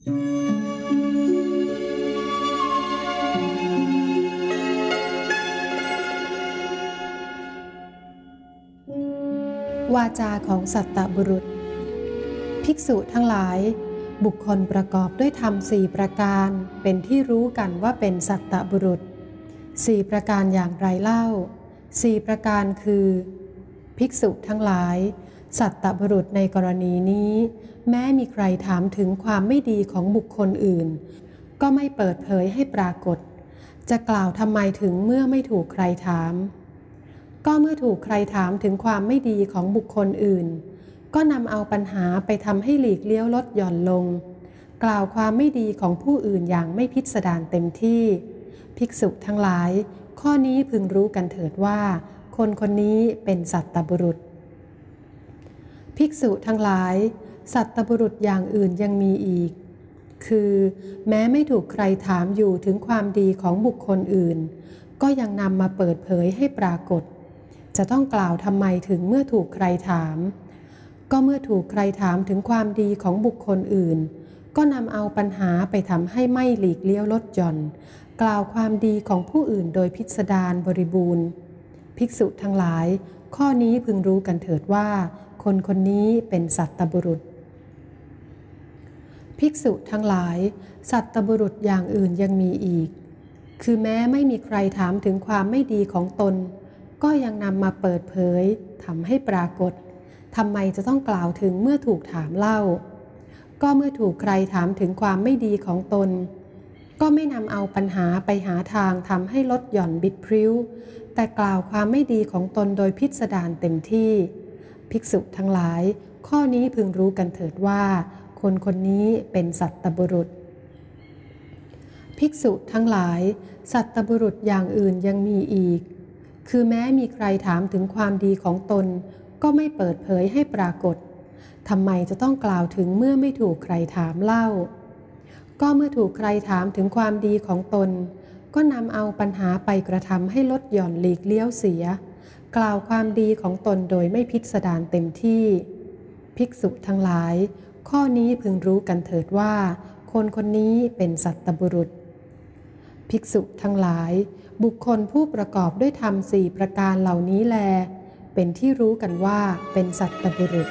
วาจาของสัตตบุรุษภิกษุทั้งหลายบุคคลประกอบด้วยธรรม4ประการเป็นที่รู้กันว่าเป็นสัตตบุรุษ4ประการอย่างไรเล่า4ประการคือภิกษุทั้งหลายสัตตบุรุษในกรณีนี้แม้มีใครถามถึงความไม่ดีของบุคคลอื่นก็ไม่เปิดเผยให้ปรากฏจะกล่าวทำไมถึงเมื่อไม่ถูกใครถามก็เมื่อถูกใครถามถึงความไม่ดีของบุคคลอื่นก็นำเอาปัญหาไปทำให้หลีกเลี้ยวลดหย่อนลงกล่าวความไม่ดีของผู้อื่นอย่างไม่พิสดารเต็มที่ภิกษุทั้งหลายข้อนี้พึงรู้กันเถิดว่าคนคนนี้เป็นสัตตบุรุษภิกษุทั้งหลายสัตตบุรุษอย่างอื่นยังมีอีกคือแม้ไม่ถูกใครถามอยู่ถึงความดีของบุคคลอื่นก็ยังนำมาเปิดเผยให้ปรากฏจะต้องกล่าวทำไมถึงเมื่อถูกใครถามก็เมื่อถูกใครถามถึงความดีของบุคคลอื่นก็นำเอาปัญหาไปทำให้ไม่หลีกเลี้ยวลดหย่อนกล่าวความดีของผู้อื่นโดยพิสดารบริบูรณ์ภิกษุทั้งหลายข้อนี้พึงรู้กันเถิดว่าคนคนนี้เป็นสัตตบุรุษภิกษุทั้งหลายสัตตบุรุษอย่างอื่นยังมีอีกคือแม้ไม่มีใครถามถึงความไม่ดีของตนก็ยังนำมาเปิดเผยทำให้ปรากฏทำไมจะต้องกล่าวถึงเมื่อถูกถามเล่าก็เมื่อถูกใครถามถึงความไม่ดีของตนก็ไม่นำเอาปัญหาไปหาทางทำให้ลดหย่อนบิดพริ้วแต่กล่าวความไม่ดีของตนโดยพิสดารเต็มที่ภิกษุทั้งหลายข้อนี้พึงรู้กันเถิดว่าคนคนนี้เป็นสัตตบุรุษภิกษุทั้งหลายสัตตบุรุษอย่างอื่นยังมีอีกคือแม้มีใครถามถึงความดีของตนก็ไม่เปิดเผยให้ปรากฏทำไมจะต้องกล่าวถึงเมื่อไม่ถูกใครถามเล่าก็เมื่อถูกใครถามถึงความดีของตนก็นำเอาปัญหาไปกระทำให้ลดหย่อนหลีกเลี้ยวเสียกล่าวความดีของตนโดยไม่พิสดารเต็มที่ภิกษุทั้งหลายข้อนี้พึงรู้กันเถิดว่าคนคนนี้เป็นสัตตบุรุษภิกษุทั้งหลายบุคคลผู้ประกอบด้วยธรรม4ประการเหล่านี้แลเป็นที่รู้กันว่าเป็นสัตตบุรุษ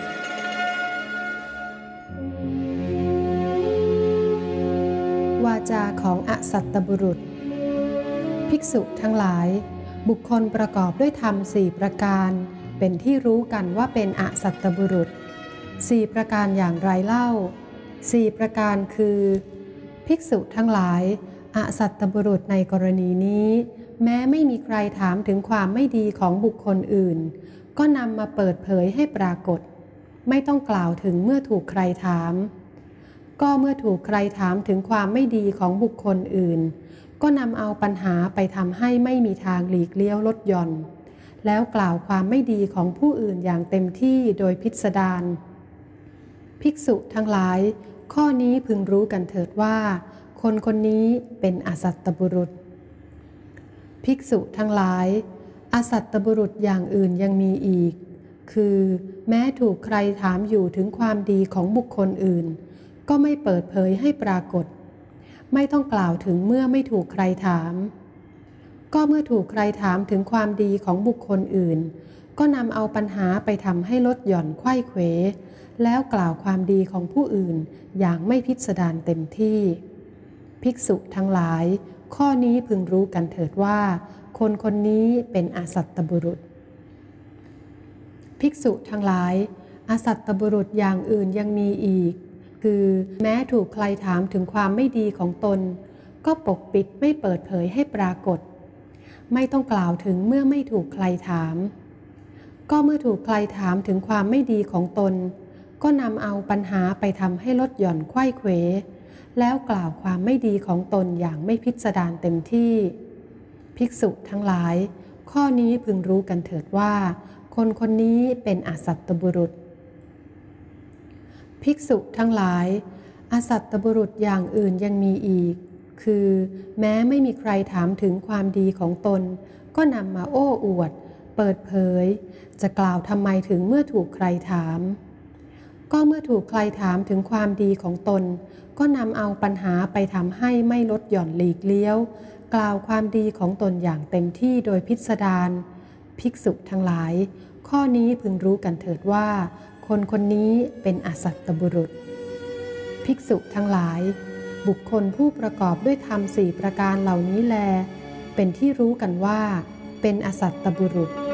วาจาของอสัตตบุรุษภิกษุทั้งหลายบุคคลประกอบด้วยธรรม4ประการเป็นที่รู้กันว่าเป็นอสัตตบุรุษ4ประการอย่างไรเล่า4ประการคือภิกษุทั้งหลายอสัตตบุรุษในกรณีนี้แม้ไม่มีใครถามถึงความไม่ดีของบุคคลอื่นก็นำมาเปิดเผยให้ปรากฏไม่ต้องกล่าวถึงเมื่อถูกใครถามก็เมื่อถูกใครถามถึงความไม่ดีของบุคคลอื่นก็นำเอาปัญหาไปทำให้ไม่มีทางหลีกเลี้ยวลดหย่อนแล้วกล่าวความไม่ดีของผู้อื่นอย่างเต็มที่โดยพิสดารภิกษุทั้งหลายข้อนี้พึงรู้กันเถิดว่าคนคนนี้เป็นอสัตตบุรุษภิกษุทั้งหลายอสัตตบุรุษอย่างอื่นยังมีอีกคือแม้ถูกใครถามอยู่ถึงความดีของบุคคลอื่นก็ไม่เปิดเผยให้ปรากฏไม่ต้องกล่าวถึงเมื่อไม่ถูกใครถามก็เมื่อถูกใครถามถึงความดีของบุคคลอื่นก็นำเอาปัญหาไปทำให้ลดหย่อนไขว้เขวแล้วกล่าวความดีของผู้อื่นอย่างไม่พิสดารเต็มที่ภิกษุทั้งหลายข้อนี้พึงรู้กันเถิดว่าคนคนนี้เป็นอสัตตบุรุษภิกษุทั้งหลายอสัตตบุรุษอย่างอื่นยังมีอีกคือแม้ถูกใครถามถึงความไม่ดีของตนก็ปกปิดไม่เปิดเผยให้ปรากฏไม่ต้องกล่าวถึงเมื่อไม่ถูกใครถามก็เมื่อถูกใครถามถึงความไม่ดีของตนก็นำเอาปัญหาไปทำให้ลดหย่อนไขว้เขวแล้วกล่าวความไม่ดีของตนอย่างไม่พิสดารเต็มที่ภิกษุทั้งหลายข้อนี้พึงรู้กันเถิดว่าคนคนนี้เป็นอสัตตบุรุษภิกษุทั้งหลายอสัตตบุรุษอย่างอื่นยังมีอีกคือแม้ไม่มีใครถามถึงความดีของตนก็นำมาโอ้อวดเปิดเผยจะกล่าวทำไมถึงเมื่อถูกใครถามก็เมื่อถูกใครถามถึงความดีของตนก็นำเอาปัญหาไปทำให้ไม่ลดหย่อนหลีกเลี้ยวกล่าวความดีของตนอย่างเต็มที่โดยพิสดารภิกษุทั้งหลายข้อนี้พึงรู้กันเถิดว่าคนคนนี้เป็นอสัตตบุรุษภิกษุทั้งหลายบุคคลผู้ประกอบด้วยธรรม4ประการเหล่านี้แลเป็นที่รู้กันว่าเป็นอสัตตบุรุษ